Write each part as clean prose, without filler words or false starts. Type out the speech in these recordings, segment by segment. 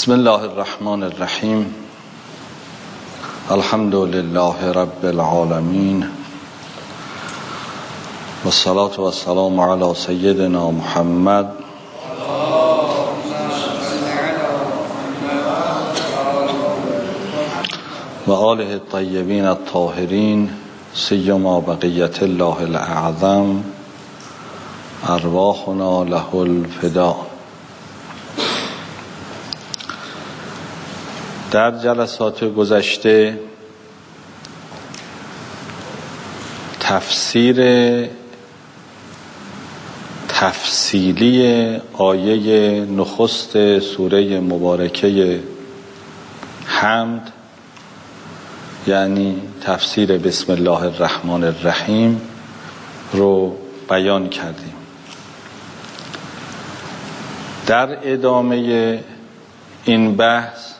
بسم الله الرحمن الرحیم. الحمد لله رب العالمین و الصلاة و السلام علی سیدنا محمد و آله الطیبین الطاهرین سیما بقیت الله الاعظم ارواحنا له الفداء. در جلسات گذشته تفسیر تفصیلی آیه نخست سوره مبارکه حمد، یعنی تفسیر بسم الله الرحمن الرحیم رو بیان کردیم. در ادامه این بحث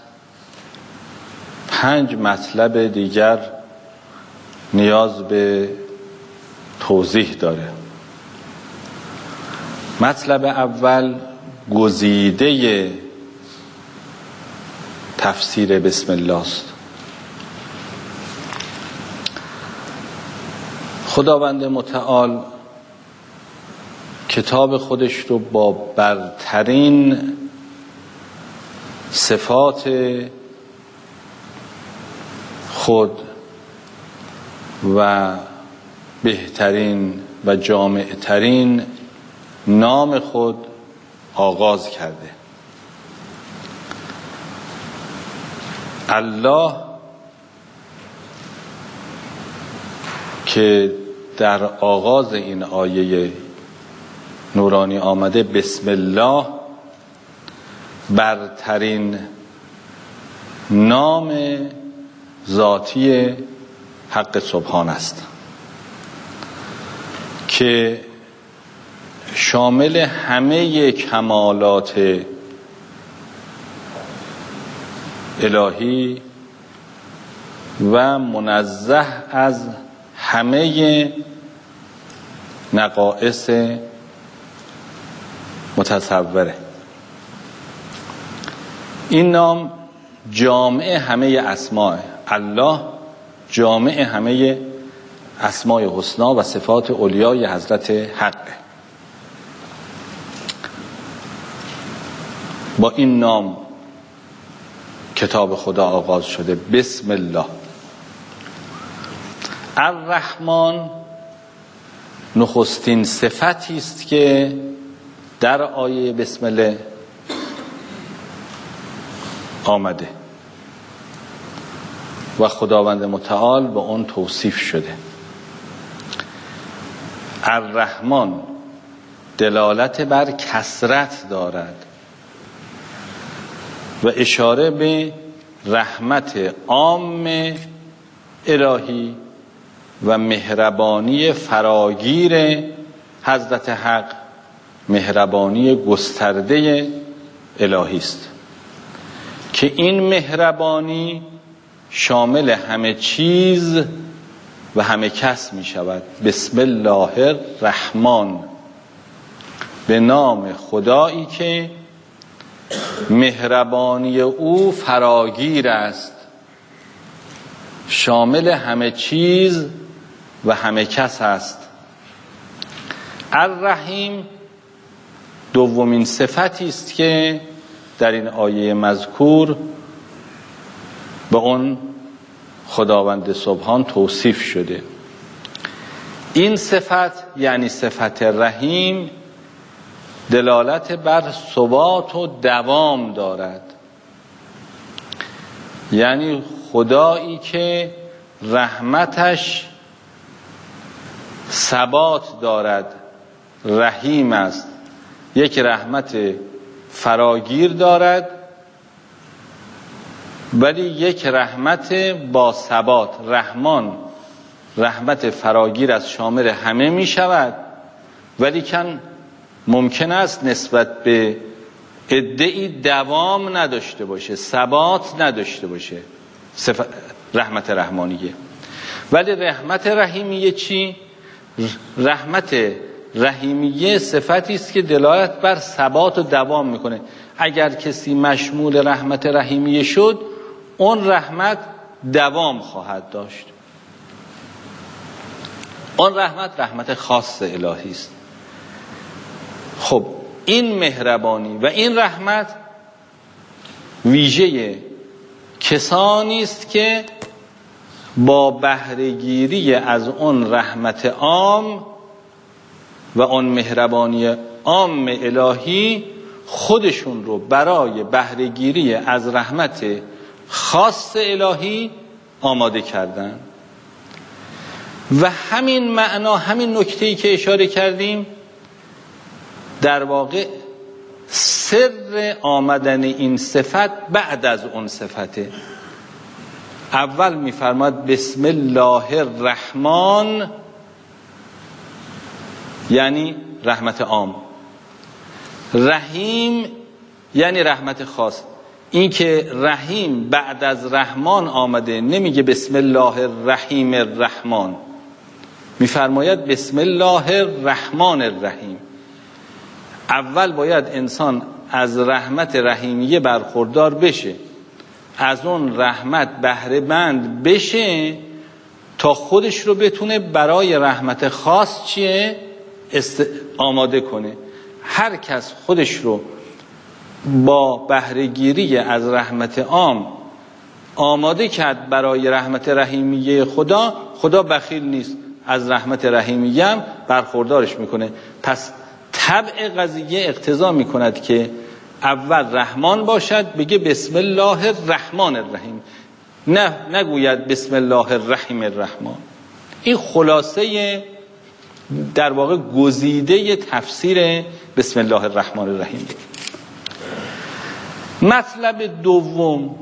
5 مطلب دیگر نیاز به توضیح داره. مطلب اول گزیده تفسیر بسم الله است. خداوند متعال کتاب خودش رو با برترین صفات خود و بهترین و جامعترین نام خود آغاز کرده. الله که در آغاز این آیه نورانی آمده بسم الله برترین نام ذاتی حق سبحان است که شامل همه کمالات الهی و منزه از همه نقائص متصوره. این نام جامع همه اسماء الله، جامع همه اسماء حسنا و صفات علیای حضرت حق. با این نام کتاب خدا آغاز شده، بسم الله. الرحمن نخستین صفتی است که در آیه بسم الله آمده و خداوند متعال به اون توصیف شده. الرحمن دلالت بر کثرت دارد و اشاره به رحمت عام الهی و مهربانی فراگیر حضرت حق، مهربانی گسترده الهی است که این مهربانی شامل همه چیز و همه کس می شود. بسم الله الرحمن، به نام خدایی که مهربانی او فراگیر است، شامل همه چیز و همه کس است. الرحیم دومین صفتی است که در این آیه مذکور به اون خداوند سبحان توصیف شده. این صفت یعنی صفت رحیم دلالت بر ثبات و دوام دارد، یعنی خدایی که رحمتش ثبات دارد، رحیم است، یک رحمت فراگیر دارد ولی یک رحمت با ثبات. رحمان رحمت فراگیر از شامل همه می شود ولی ممکن است نسبت به عده‌ای دوام نداشته باشه، ثبات نداشته باشه. رحمت رحمانیه. ولی رحمت رحیمیه چی؟ رحمت رحیمیه صفتی است که دلالت بر ثبات و دوام میکنه. اگر کسی مشمول رحمت رحیمیه شد، اون رحمت دوام خواهد داشت. اون رحمت خاص الهی است. خب این مهربانی و این رحمت ویژه کسانی است که با بهره‌گیری از اون رحمت عام و اون مهربانی عام الهی خودشون رو برای بهره‌گیری از رحمت خاص الهی آماده کردن. و همین معنا، همین نکته‌ای که اشاره کردیم، در واقع سر آمدن این صفت بعد از اون صفته. اول می‌فرماد بسم الله الرحمن، یعنی رحمت عام، رحیم یعنی رحمت خاص. این که رحیم بعد از رحمان آمده، نمیگه بسم الله الرحیم الرحمن، میفرماید بسم الله الرحمن الرحیم. اول باید انسان از رحمت رحیمیه برخوردار بشه، از اون رحمت بهره مند بشه تا خودش رو بتونه برای رحمت خاص چیه آماده کنه. هر کس خودش رو با بهره‌گیری از رحمت عام آماده کرد برای رحمت رحیمیه خدا بخیل نیست، از رحمت رحیمیه هم برخوردارش میکنه. پس طبع قضیه اقتضا میکند که اول رحمان باشد، بگه بسم الله الرحمن الرحیم، نگوید بسم الله الرحیم الرحمن. این خلاصه در واقع گزیده تفسیر بسم الله الرحمن الرحیم. مطلب دوم،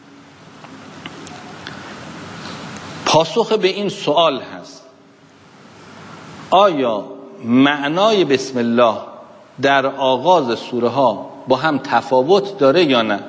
پاسخ به این سوال هست: آیا معنای بسم الله در آغاز سوره ها با هم تفاوت داره یا نه؟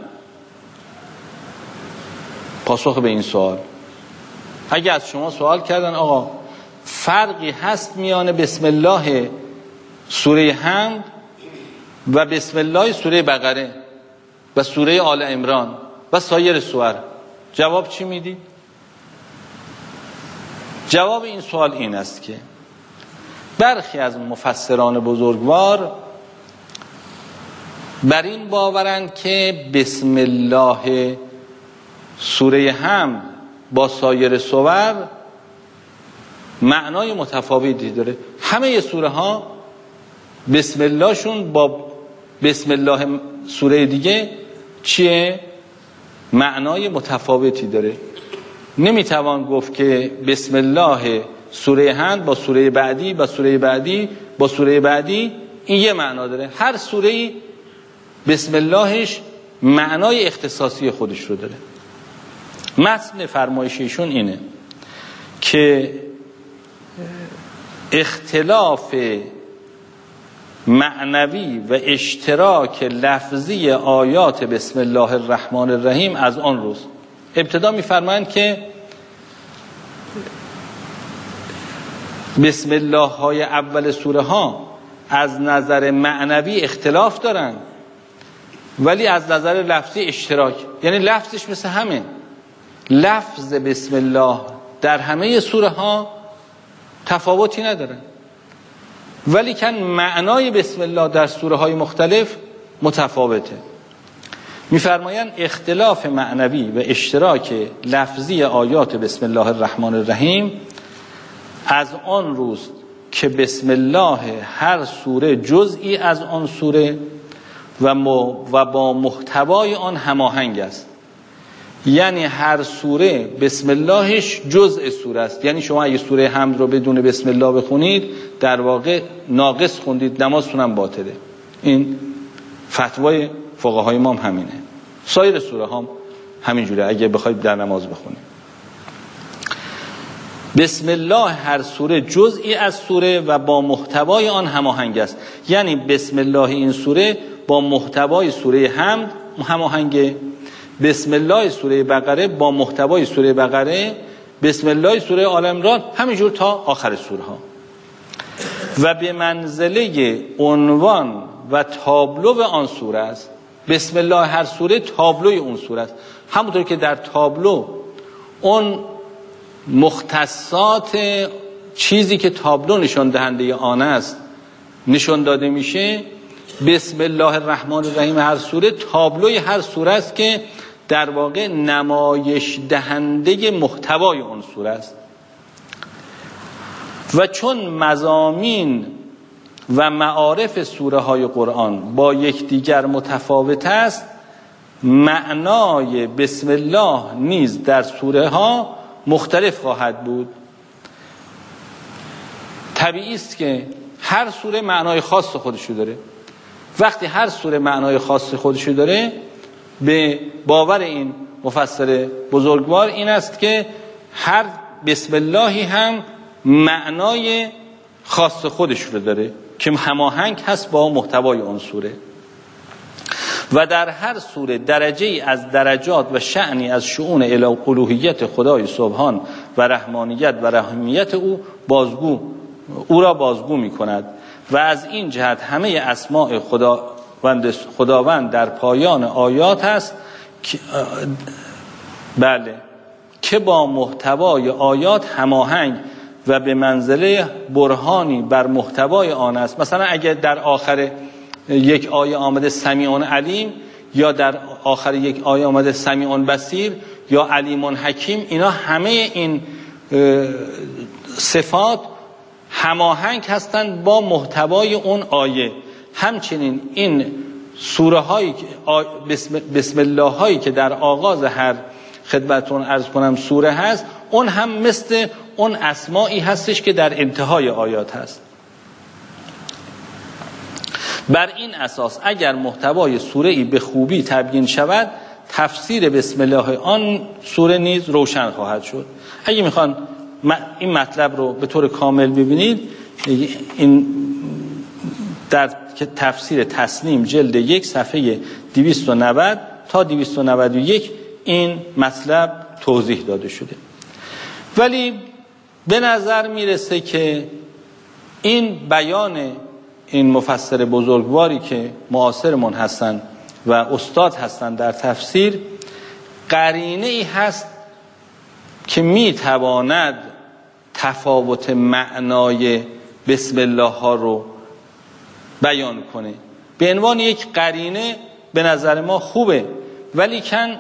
پاسخ به این سوال، اگه از شما سوال کردن آقا فرقی هست میان بسم الله سوره حمد و بسم الله سوره بقره و سوره آل عمران و سایر سور، جواب چی میدید؟ جواب این سوال این است که برخی از مفسران بزرگوار بر این باورند که بسم الله سوره حمد با سایر سور معنای متفاوتی داره. همه سوره ها بسم الله شون با بسم الله سوره دیگه چیه؟ معنای متفاوتی داره. نمیتوان گفت که بسم الله سوره حمد با سوره بعدی با سوره بعدی با سوره بعدی این یه معنا داره. هر سوره بسم اللهش معنای اختصاصی خودش رو داره. متن فرمایششون اینه که اختلاف معنوی و اشتراک لفظی آیات بسم الله الرحمن الرحیم از آن روز. ابتدا می‌فرمایند که بسم الله های اول سوره ها از نظر معنوی اختلاف دارن، ولی از نظر لفظی اشتراک، یعنی لفظش مثل همه. لفظ بسم الله در همه سوره ها تفاوتی نداره، ولی کن معنای بسم الله در سوره های مختلف متفاوته. میفرمایند اختلاف معنوی و اشتراک لفظی آیات بسم الله الرحمن الرحیم از آن روز که بسم الله هر سوره جزئی از آن سوره و با محتوای آن هماهنگ است. یعنی هر سوره بسم اللهش جزء سوره است. یعنی شما اگه سوره حمد رو بدون بسم الله بخونید در واقع ناقص خوندید، نمازتون هم باطله. این فتوای فقهای ما هم همینه. سایر سوره هم همینجوره اگه بخواید در نماز بخونید. بسم الله هر سوره جزئی از سوره و با محتوای آن هماهنگ است. یعنی بسم الله این سوره با محتوای سوره حمد هماهنگه، بسم الله سوره بقره با محتوای سوره بقره، بسم الله سوره آل عمران، همینجور تا آخر سوره ها. و به منزله عنوان و تابلو آن سوره است. بسم الله هر سوره تابلوی اون سوره است. همونطور که در تابلو اون مختصات چیزی که تابلو نشان دهنده آن است نشان داده میشه، بسم الله الرحمن الرحیم هر سوره تابلوی هر سوره است که در واقع نمایش دهنده محتوای اون سوره است. و چون مضامین و معارف سوره های قرآن با یکدیگر متفاوت است، معنای بسم الله نیز در سوره ها مختلف خواهد بود. طبیعی است که هر سوره معنای خاص خودشو داره. وقتی هر سوره معنای خاص خودشو داره، به باور این مفسر بزرگوار این است که هر بسم اللهی هم معنای خاص خودش رو داره که هماهنگ هست با محتوای اون سوره. و در هر سوره درجه‌ای از درجات و شأنی از شؤون الوهیت خدای سبحان و رحمانیت و رحیمیت او را بازگو می کند. و از این جهت همه اسماء خداوند در پایان آیات است که با محتوای آیات هماهنگ و به منزله برهانی بر محتوای آن است. مثلا اگر در آخر یک آیه آمده سمیع علیم، یا در آخر یک آیه آمده سمیع بصیر یا علیم حکیم، اینا همه این صفات هماهنگ هستند با محتوای اون آیه. همچنین این سوره هایی بسم الله هایی که در آغاز هر خدمتون عرض کنم سوره هست، اون هم مثل اون اسمایی هستش که در انتهای آیات هست. بر این اساس اگر محتوای سوره‌ای به خوبی تبیین شود، تفسیر بسم الله آن سوره نیز روشن خواهد شد. اگه میخوان این مطلب رو به طور کامل ببینید، این در تفسیر تسنیم جلد 1 صفحه 290 تا 291 این مطلب توضیح داده شده. ولی به نظر میرسه که این بیان این مفسر بزرگواری که معاصرمون هستن و استاد هستن در تفسیر، قرینه ای هست که میتواند تفاوت معنای بسم الله ها رو بیان کنه. به عنوان یک قرینه به نظر ما خوبه، ولی کن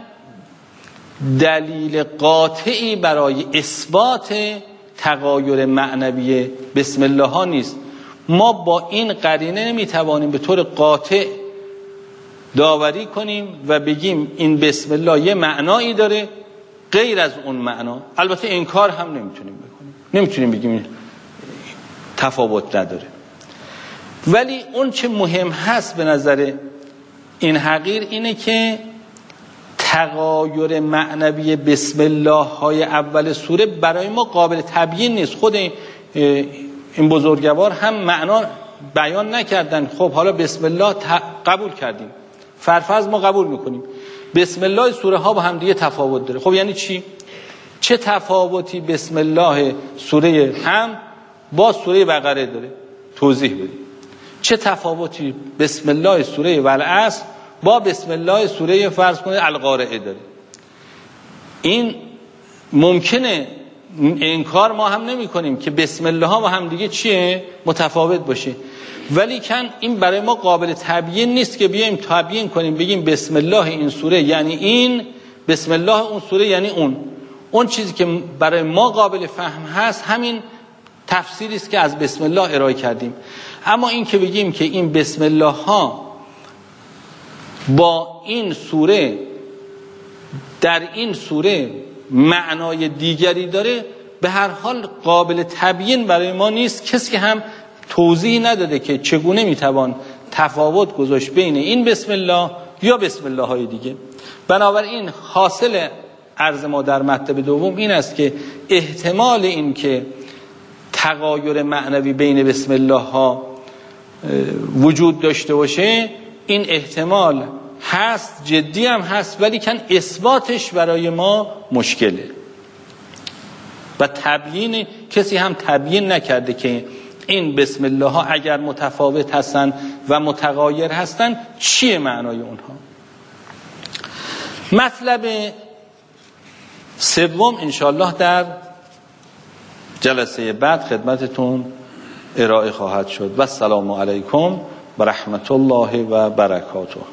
دلیل قاطعی برای اثبات تغایر معنوی بسم الله ها نیست. ما با این قرینه نمیتوانیم به طور قاطع داوری کنیم و بگیم این بسم الله یه معنایی داره غیر از اون معنا. البته انکار هم نمیتونیم بکنیم، نمیتونیم بگیم تفاوت نداره. ولی اون چه مهم هست به نظر این حقیر اینه که تغایر معنوی بسم الله های اول سوره برای ما قابل تبیین نیست. خود این بزرگوار هم معنا بیان نکردن. خب حالا بسم الله قبول کردیم، فرفض ما قبول میکنیم، بسم الله سوره ها با هم دیگه تفاوت داره. خب یعنی چی؟ چه تفاوتی بسم الله سوره هم با سوره بقره داره؟ توضیح بدیم. چه تفاوتی بسم الله سوره والعصر با بسم الله سوره فرض کنید القارعه داره؟ این ممکنه انکار ما هم نمی کنیم که بسم الله ها با هم دیگه چیه؟ متفاوت باشه. ولی کن این برای ما قابل تبیین نیست که بیایم تبیین کنیم بگیم بسم الله این سوره یعنی این، بسم الله اون سوره یعنی اون چیزی که برای ما قابل فهم هست همین تفسیری است که از بسم الله ارائه کردیم. اما این که بگیم که این بسم الله ها با این سوره در این سوره معنای دیگری داره، به هر حال قابل تبیین برای ما نیست. کسی که هم توضیح نداده که چگونه میتوان تفاوت گذاشت بین این بسم الله یا بسم الله های دیگه. بنابراین حاصل عرض ما در مطلب دوم این است که احتمال این که تغایر معنوی بین بسم الله ها وجود داشته باشه، این احتمال هست، جدی هم هست، ولی کن اثباتش برای ما مشکله و تبیین کسی هم تبیین نکرده که این بسم الله ها اگر متفاوت هستن و متغایر هستن چیه معنای اونها. مطلب سوم انشالله در جلسه بعد خدمتتون ارائه خواهد شد. و السلام علیکم و رحمت الله و برکاته.